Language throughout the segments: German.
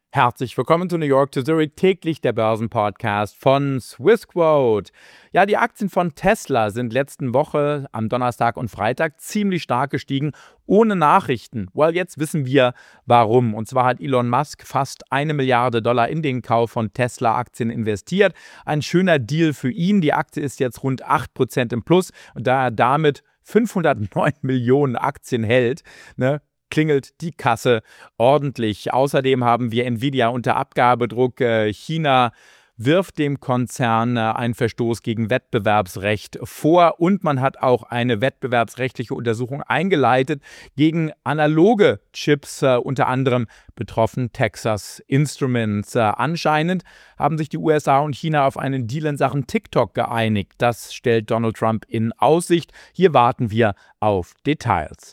Herzlich willkommen zu New York to Zurich, täglich der Börsenpodcast von Swissquote. Ja, die Aktien von Tesla sind letzten Woche am Donnerstag und Freitag ziemlich stark gestiegen, ohne Nachrichten. Well, jetzt wissen wir warum. Und zwar hat Elon Musk fast $1 Milliarde in den Kauf von Tesla-Aktien investiert. Ein schöner Deal für ihn. Die Aktie ist jetzt rund 8% im Plus und da er damit 509 Millionen Aktien hält, klingelt die Kasse ordentlich. Außerdem haben wir Nvidia unter Abgabedruck. China wirft dem Konzern einen Verstoß gegen Wettbewerbsrecht vor und man hat auch eine wettbewerbsrechtliche Untersuchung eingeleitet gegen analoge Chips, unter anderem betroffen Texas Instruments. Anscheinend haben sich die USA und China auf einen Deal in Sachen TikTok geeinigt. Das stellt Donald Trump in Aussicht. Hier warten wir auf Details.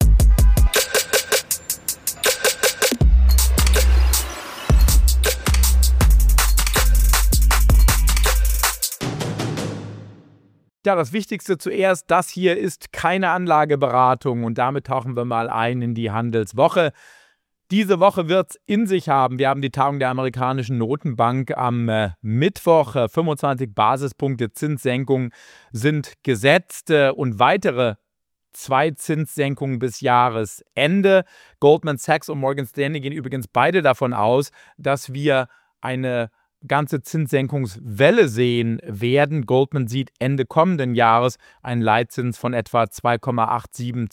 Ja, das Wichtigste zuerst, das hier ist keine Anlageberatung und damit tauchen wir mal ein in die Handelswoche. Diese Woche wird es in sich haben. Wir haben die Tagung der amerikanischen Notenbank am Mittwoch. 25 Basispunkte Zinssenkung sind gesetzt und weitere 2 Zinssenkungen bis Jahresende. Goldman Sachs und Morgan Stanley gehen übrigens beide davon aus, dass wir eine ganze Zinssenkungswelle sehen werden. Goldman sieht Ende kommenden Jahres einen Leitzins von etwa 2,87,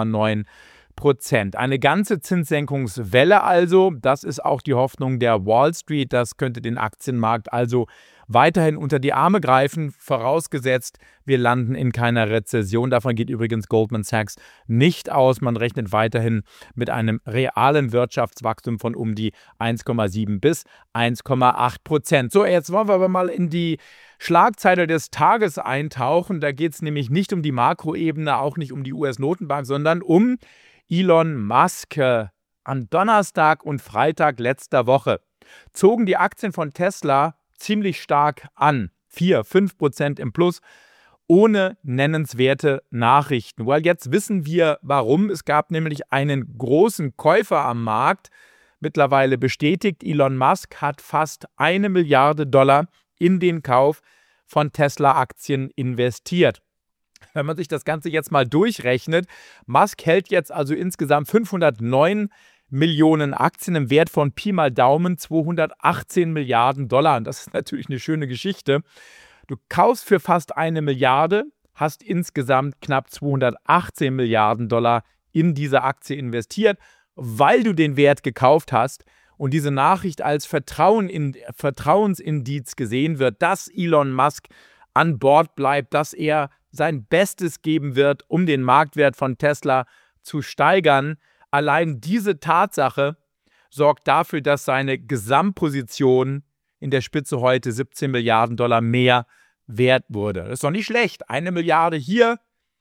2,9%. Eine ganze Zinssenkungswelle also, das ist auch die Hoffnung der Wall Street. Das könnte den Aktienmarkt also weiterhin unter die Arme greifen, vorausgesetzt, wir landen in keiner Rezession. Davon geht übrigens Goldman Sachs nicht aus. Man rechnet weiterhin mit einem realen Wirtschaftswachstum von um die 1,7 bis 1,8%. So, jetzt wollen wir aber mal in die Schlagzeile des Tages eintauchen. Da geht es nämlich nicht um die Makroebene, auch nicht um die US-Notenbank, sondern um Elon Musk. Am Donnerstag und Freitag letzter Woche zogen die Aktien von Tesla ziemlich stark an. 4-5% im Plus, ohne nennenswerte Nachrichten. Weil jetzt wissen wir, warum. Es gab nämlich einen großen Käufer am Markt, mittlerweile bestätigt. Elon Musk hat fast $1 Milliarde in den Kauf von Tesla-Aktien investiert. Wenn man sich das Ganze jetzt mal durchrechnet, Musk hält jetzt also insgesamt 509 Millionen Aktien im Wert von Pi mal Daumen 218 Milliarden $. Und das ist natürlich eine schöne Geschichte. Du kaufst für fast $1 Milliarde, hast insgesamt knapp 218 Milliarden $ in diese Aktie investiert, weil du den Wert gekauft hast und diese Nachricht als Vertrauensindiz gesehen wird, dass Elon Musk an Bord bleibt, dass er sein Bestes geben wird, um den Marktwert von Tesla zu steigern. Allein diese Tatsache sorgt dafür, dass seine Gesamtposition in der Spitze heute 17 Milliarden $ mehr wert wurde. Das ist doch nicht schlecht. 1 Milliarde hier,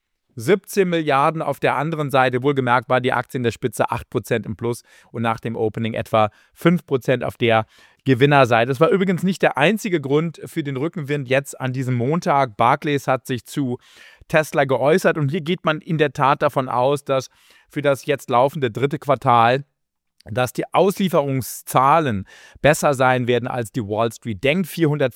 17 Milliarden auf der anderen Seite. Wohlgemerkt war die Aktie in der Spitze 8% im Plus und nach dem Opening etwa 5% auf der Gewinnerseite. Das war übrigens nicht der einzige Grund für den Rückenwind jetzt an diesem Montag. Barclays hat sich zu Tesla geäußert und hier geht man in der Tat davon aus, dass für das jetzt laufende 3. Quartal, dass die Auslieferungszahlen besser sein werden, als die Wall Street denkt.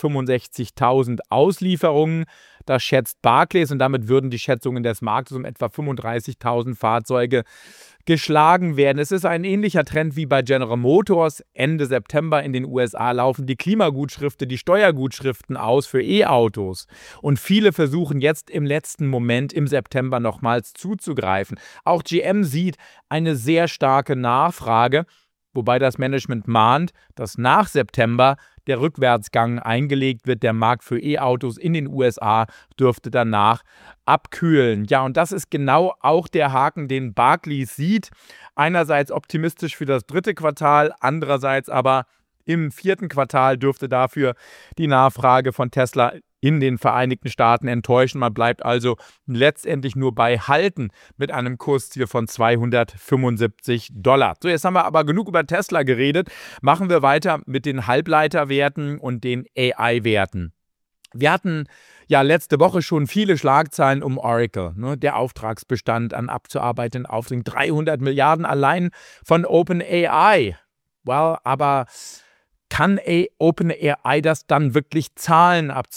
465.000 Auslieferungen, das schätzt Barclays und damit würden die Schätzungen des Marktes um etwa 35.000 Fahrzeuge geschlagen werden. Es ist ein ähnlicher Trend wie bei General Motors. Ende September in den USA laufen die Klimagutschriften, die Steuergutschriften aus für E-Autos. Und viele versuchen jetzt im letzten Moment im September nochmals zuzugreifen. Auch GM sieht eine sehr starke Nachfrage, wobei das Management mahnt, dass nach September der Rückwärtsgang eingelegt wird. Der Markt für E-Autos in den USA dürfte danach abkühlen. Ja, und das ist genau auch der Haken, den Barclays sieht. Einerseits optimistisch für das 3. Quartal, andererseits aber im 4. Quartal dürfte dafür die Nachfrage von Tesla in den Vereinigten Staaten enttäuschen. Man bleibt also letztendlich nur bei Halten mit einem Kursziel von $275. So, jetzt haben wir aber genug über Tesla geredet. Machen wir weiter mit den Halbleiterwerten und den AI-Werten. Wir hatten ja letzte Woche schon viele Schlagzeilen um Oracle. Der Auftragsbestand an abzuarbeitenden Aufträgen, 300 Milliarden allein von OpenAI. aber kann OpenAI das dann wirklich zahlen ab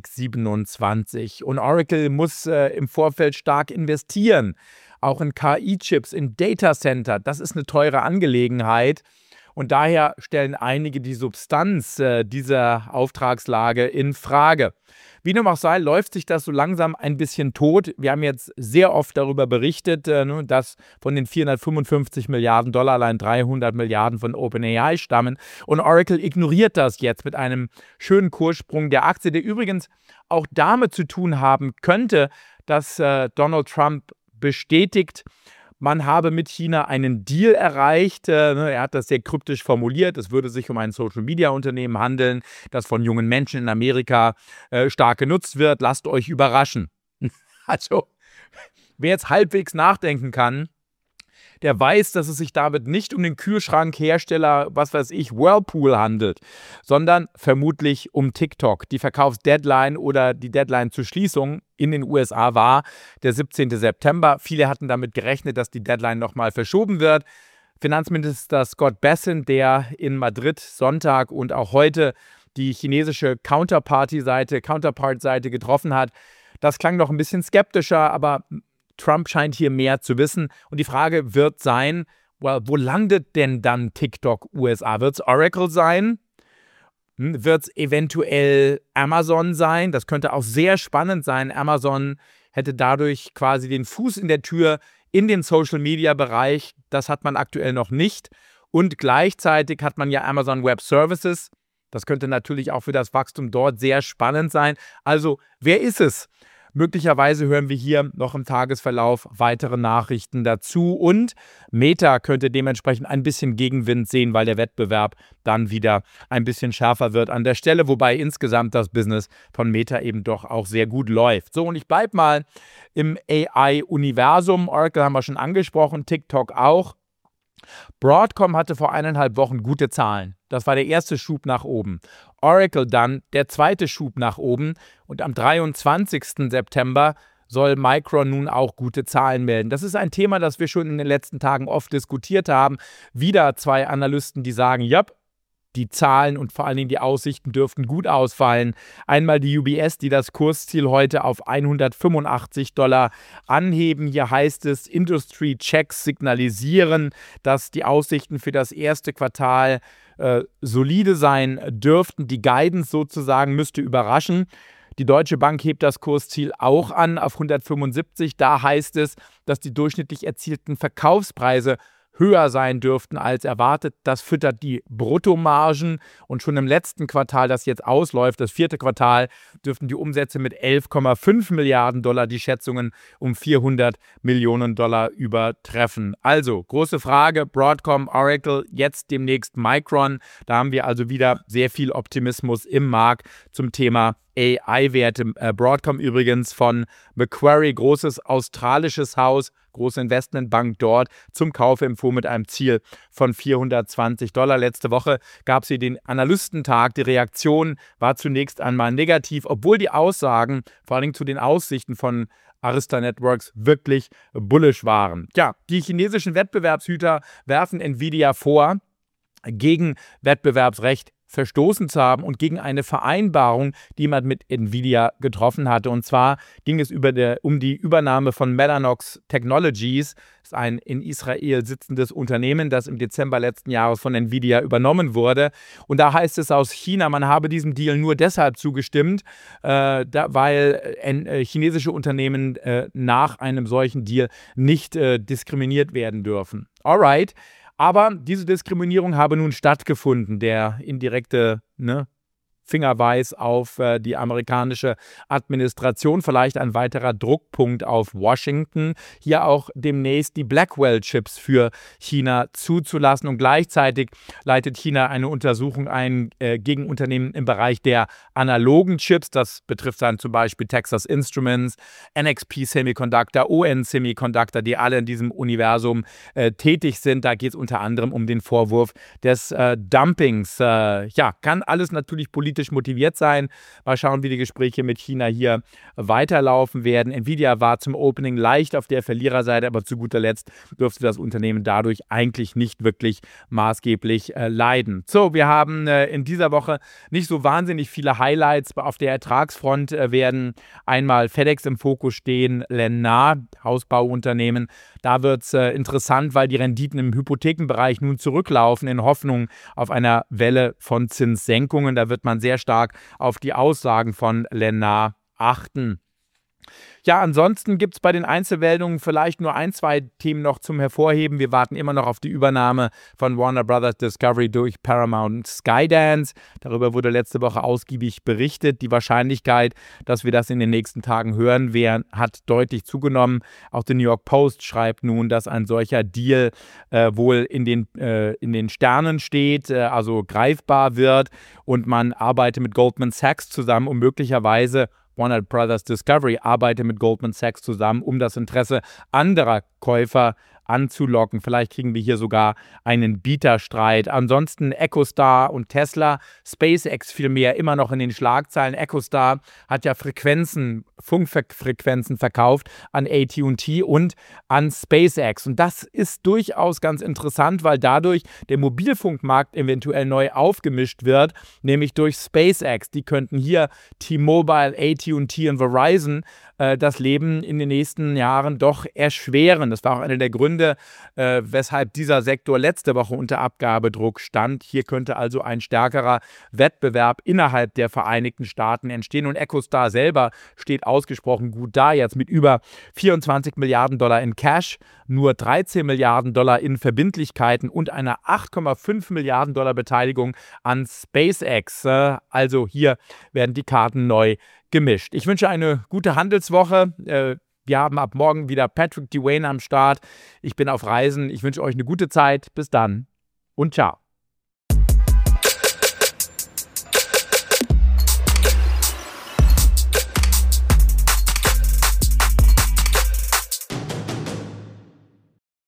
2027? Und Oracle muss im Vorfeld stark investieren, auch in KI-Chips, in Datacenter. Das ist eine teure Angelegenheit. Und daher stellen einige die Substanz dieser Auftragslage in Frage. Wie dem auch sei, läuft sich das so langsam ein bisschen tot. Wir haben jetzt sehr oft darüber berichtet, dass von den 455 Milliarden Dollar allein 300 Milliarden von OpenAI stammen. Und Oracle ignoriert das jetzt mit einem schönen Kurssprung der Aktie, der übrigens auch damit zu tun haben könnte, dass Donald Trump bestätigt, man habe mit China einen Deal erreicht. Er hat das sehr kryptisch formuliert. Es würde sich um ein Social-Media-Unternehmen handeln, das von jungen Menschen in Amerika stark genutzt wird. Lasst euch überraschen. Also, wer jetzt halbwegs nachdenken kann, der weiß, dass es sich damit nicht um den Kühlschrankhersteller, was weiß ich, Whirlpool handelt, sondern vermutlich um TikTok. Die Verkaufsdeadline oder die Deadline zur Schließung in den USA war der 17. September. Viele hatten damit gerechnet, dass die Deadline nochmal verschoben wird. Finanzminister Scott Bessent, der in Madrid Sonntag und auch heute die chinesische Counterpart-Seite getroffen hat, das klang noch ein bisschen skeptischer, aber Trump scheint hier mehr zu wissen. Und die Frage wird sein, wo landet denn dann TikTok USA? Wird es Oracle sein? Wird es eventuell Amazon sein? Das könnte auch sehr spannend sein. Amazon hätte dadurch quasi den Fuß in der Tür in den Social-Media-Bereich. Das hat man aktuell noch nicht. Und gleichzeitig hat man ja Amazon Web Services. Das könnte natürlich auch für das Wachstum dort sehr spannend sein. Also, wer ist es? Möglicherweise hören wir hier noch im Tagesverlauf weitere Nachrichten dazu und Meta könnte dementsprechend ein bisschen Gegenwind sehen, weil der Wettbewerb dann wieder ein bisschen schärfer wird an der Stelle, wobei insgesamt das Business von Meta eben doch auch sehr gut läuft. So, und ich bleibe mal im AI-Universum. Oracle haben wir schon angesprochen, TikTok auch. Broadcom hatte vor 1,5 Wochen gute Zahlen. Das war der erste Schub nach oben. Oracle dann der zweite Schub nach oben. Und am 23. September soll Micron nun auch gute Zahlen melden. Das ist ein Thema, das wir schon in den letzten Tagen oft diskutiert haben. Wieder zwei Analysten, die sagen, ja, die Zahlen und vor allen Dingen die Aussichten dürften gut ausfallen. Einmal die UBS, die das Kursziel heute auf $185 anheben. Hier heißt es, Industry Checks signalisieren, dass die Aussichten für das erste Quartal solide sein dürften. Die Guidance sozusagen müsste überraschen. Die Deutsche Bank hebt das Kursziel auch an auf 175. Da heißt es, dass die durchschnittlich erzielten Verkaufspreise höher sein dürften als erwartet. Das füttert die Bruttomargen und schon im letzten Quartal, das jetzt ausläuft, das vierte Quartal, dürften die Umsätze mit 11,5 Milliarden Dollar die Schätzungen um 400 Millionen Dollar übertreffen. Also, große Frage, Broadcom, Oracle, jetzt demnächst Micron. Da haben wir also wieder sehr viel Optimismus im Markt zum Thema AI-Werte. Broadcom übrigens von Macquarie, großes australisches Haus, große Investmentbank dort, zum Kauf empfohlen mit einem Ziel von $420. Letzte Woche gab es hier den Analystentag. Die Reaktion war zunächst einmal negativ, obwohl die Aussagen, vor allem zu den Aussichten von Arista Networks, wirklich bullish waren. Ja, die chinesischen Wettbewerbshüter werfen Nvidia vor, gegen Wettbewerbsrecht verstoßen zu haben und gegen eine Vereinbarung, die man mit Nvidia getroffen hatte. Und zwar ging es um die Übernahme von Mellanox Technologies. Das ist ein in Israel sitzendes Unternehmen, das im Dezember letzten Jahres von Nvidia übernommen wurde. Und da heißt es aus China, man habe diesem Deal nur deshalb zugestimmt, weil chinesische Unternehmen nach einem solchen Deal nicht diskriminiert werden dürfen. Alright. Aber diese Diskriminierung habe nun stattgefunden, der indirekte Fingerweis auf die amerikanische Administration, vielleicht ein weiterer Druckpunkt auf Washington, hier auch demnächst die Blackwell-Chips für China zuzulassen. Und gleichzeitig leitet China eine Untersuchung ein gegen Unternehmen im Bereich der analogen Chips. Das betrifft dann zum Beispiel Texas Instruments, NXP Semiconductor, ON Semiconductor, die alle in diesem Universum tätig sind. Da geht es unter anderem um den Vorwurf des Dumpings. Kann alles natürlich politisch politisch motiviert sein. Mal schauen, wie die Gespräche mit China hier weiterlaufen werden. Nvidia war zum Opening leicht auf der Verliererseite, aber zu guter Letzt dürfte das Unternehmen dadurch eigentlich nicht wirklich maßgeblich leiden. So, wir haben in dieser Woche nicht so wahnsinnig viele Highlights. Auf der Ertragsfront werden einmal FedEx im Fokus stehen, Lennar, Hausbauunternehmen. Da wird es interessant, weil die Renditen im Hypothekenbereich nun zurücklaufen in Hoffnung auf einer Welle von Zinssenkungen. Da wird man sehr stark auf die Aussagen von Lennar achten. Ja, ansonsten gibt es bei den Einzelmeldungen vielleicht nur ein, zwei Themen noch zum Hervorheben. Wir warten immer noch auf die Übernahme von Warner Bros. Discovery durch Paramount Skydance. Darüber wurde letzte Woche ausgiebig berichtet. Die Wahrscheinlichkeit, dass wir das in den nächsten Tagen hören werden, hat deutlich zugenommen. Auch die New York Post schreibt nun, dass ein solcher Deal wohl in den Sternen steht, also greifbar wird, und man arbeitet mit Goldman Sachs zusammen, um möglicherweise Warner Bros. Discovery arbeitet mit Goldman Sachs zusammen, um das Interesse anderer Käufer anzulocken. Vielleicht kriegen wir hier sogar einen Bieterstreit. Ansonsten EchoStar und Tesla, SpaceX vielmehr immer noch in den Schlagzeilen. EchoStar hat ja Funkfrequenzen verkauft an AT&T und an SpaceX. Und das ist durchaus ganz interessant, weil dadurch der Mobilfunkmarkt eventuell neu aufgemischt wird, nämlich durch SpaceX. Die könnten hier T-Mobile, AT&T und Verizon das Leben in den nächsten Jahren doch erschweren. Das war auch einer der Gründe, weshalb dieser Sektor letzte Woche unter Abgabedruck stand. Hier könnte also ein stärkerer Wettbewerb innerhalb der Vereinigten Staaten entstehen. Und EchoStar selber steht ausgesprochen gut da, jetzt mit über 24 Milliarden Dollar in Cash, nur 13 Milliarden Dollar in Verbindlichkeiten und einer 8,5 Milliarden Dollar Beteiligung an SpaceX. Also hier werden die Karten neu gemischt. Ich wünsche eine gute Handelswoche. Wir haben ab morgen wieder Patrick Dewayne am Start. Ich bin auf Reisen. Ich wünsche euch eine gute Zeit. Bis dann und ciao.